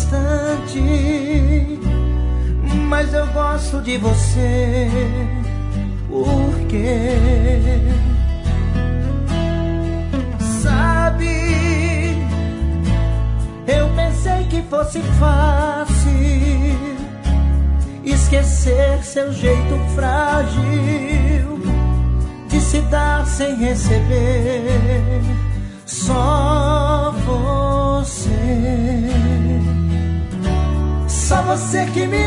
distante, mas eu gosto de você. Por quê? Sabe, eu pensei que fosse fácil esquecer seu jeito frágil de se dar sem receber. Só você que me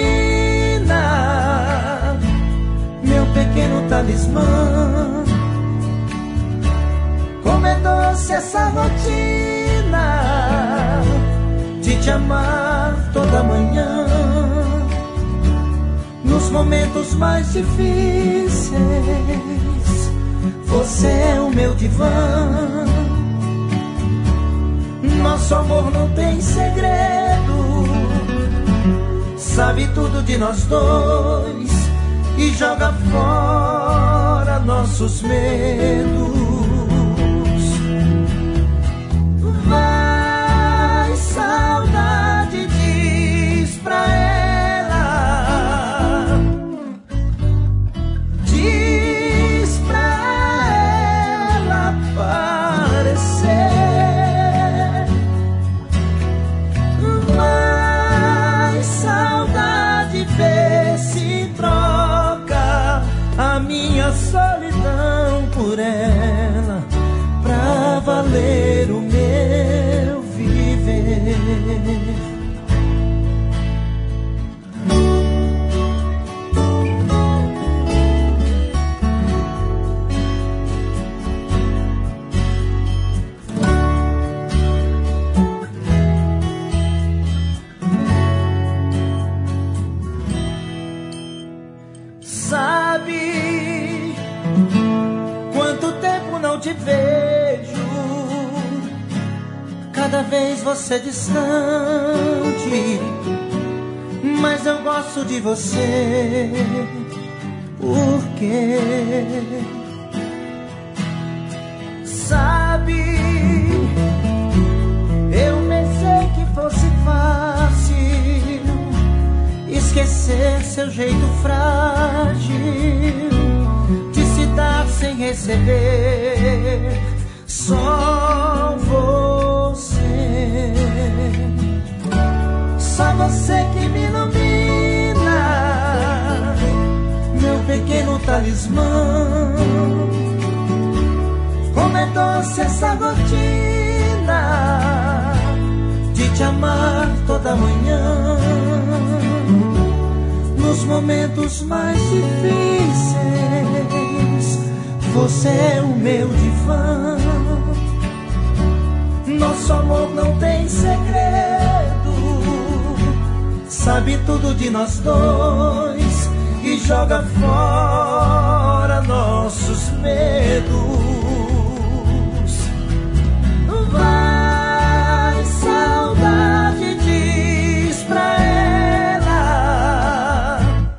ilumina, meu pequeno talismã. Como é doce essa rotina de te amar toda manhã, nos momentos mais difíceis. Você é o meu divã. Nosso amor não tem segredo, sabe tudo de nós dois e joga fora nossos medos. Vai, saudade, diz pra ela, diz pra ela aparecer. Vai, saudade, vê se troca a minha solidão por ela, pra valer o meu viver. Sabe quanto tempo não te vejo, cada vez você distante, mas eu gosto de você. Por quê? Sabe, eu pensei que fosse fácil esquecer seu jeito frágil de se dar sem receber. Só você que me ilumina, meu pequeno talismã. Como é doce essa rotina de te amar toda manhã, nos momentos mais difíceis. Você é o meu divã. Nosso amor não tem segredo, sabe tudo de nós dois e joga fora nossos medos. Vai, saudade, diz pra ela,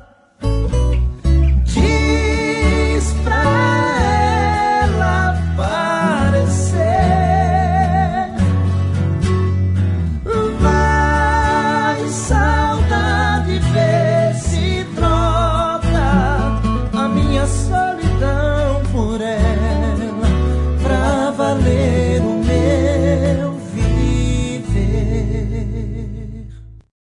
diz pra ela aparecer. Vai, saudade, vê se troca a minha solidão por ela, pra valer